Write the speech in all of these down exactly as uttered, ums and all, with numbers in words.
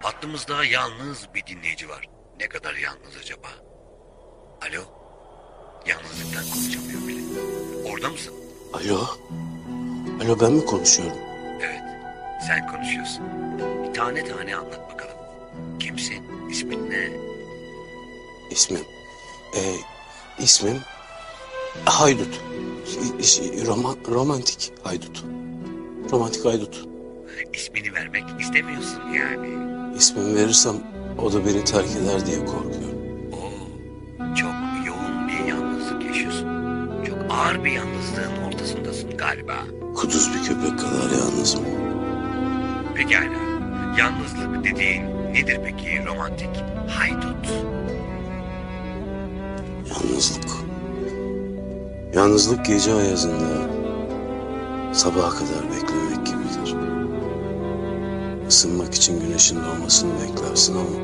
Hattımızda yalnız bir dinleyici var. Ne kadar yalnız acaba? Alo? Yalnızlıktan konuşamıyor bile. Orada mısın? Alo? Alo, ben mi konuşuyorum? Evet, sen konuşuyorsun. Bir tane tane anlat bakalım. Kimsin? İsmin ne? İsmim... Ee, ismim... Haydut. Ş- Roman, romantik Haydut. Romantik Haydut. İsmini vermek istemiyorsun yani. İsmimi verirsem o da beni terk eder diye korkuyorum. Oo, çok yoğun bir yalnızlık yaşıyorsun. Çok ağır bir yalnızlığın ortasındasın galiba. Kuduz bir köpek kadar yalnızım. Pekala. Yalnızlık dediğin nedir peki romantik haydut? Yalnızlık. Yalnızlık gece ayazında sabaha kadar beklemek gibidir. Isınmak için güneşin doğmasını beklersin ama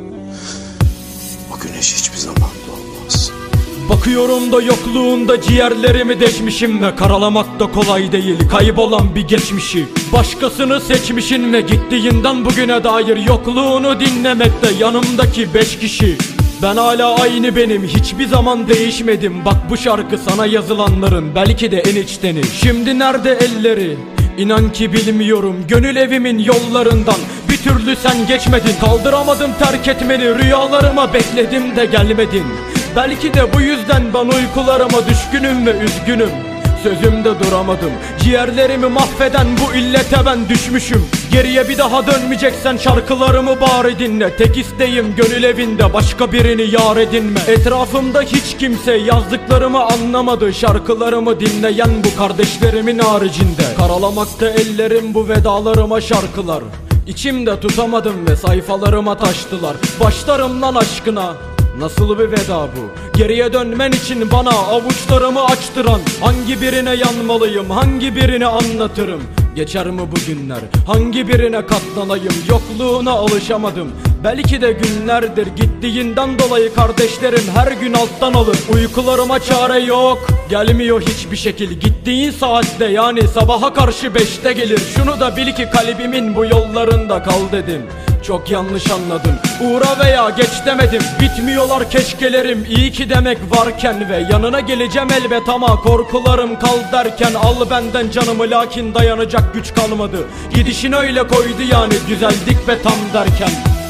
o güneş hiçbir zaman doğmaz. Bakıyorum da yokluğunda ciğerlerimi deşmişim ve karalamak da kolay değil kaybolan bir geçmişi. Başkasını seçmişin ve gittiğinden bugüne dair yokluğunu dinlemekte yanımdaki beş kişi. Ben hala aynı benim, hiçbir zaman değişmedim. Bak bu şarkı sana yazılanların belki de en içteni. Şimdi nerede elleri? İnan ki bilmiyorum. Gönül evimin yollarından bir türlü sen geçmedin. Kaldıramadım terk etmeni, rüyalarıma bekledim de gelmedin. Belki de bu yüzden ben uykularıma düşkünüm ve üzgünüm. Sözümde duramadım. Ciğerlerimi mahveden bu illete ben düşmüşüm. Geriye bir daha dönmeyeceksen şarkılarımı bari dinle. Tek isteğim gönül evinde başka birini yar edinme. Etrafımda hiç kimse yazdıklarımı anlamadı. Şarkılarımı dinleyen bu kardeşlerimin haricinde. Karalamakta ellerim bu vedalarıma şarkılar. İçimde tutamadım ve sayfalarıma taştılar. Başlarım lan aşkına. Nasıl bir veda bu? Geriye dönmen için bana avuçlarımı açtıran hangi birine yanmalıyım, hangi birini anlatırım? Geçer mi bu günler? Hangi birine katlanayım? Yokluğuna alışamadım. Belki de günlerdir gittiğinden dolayı kardeşlerim her gün alttan alır. Uykularıma çare yok, gelmiyor hiçbir şekil. Gittiğin saatte yani sabaha karşı beşte gelir. Şunu da bil ki kalbimin bu yollarında kal dedim. Çok yanlış anladın. Uğra veya geç demedim. Bitmiyorlar keşkelerim iyi ki demek varken ve yanına geleceğim elbet ama korkularım kal derken al benden canımı lakin dayanacak güç kalmadı. Gidişin öyle koydu yani düzeldik ve tam derken.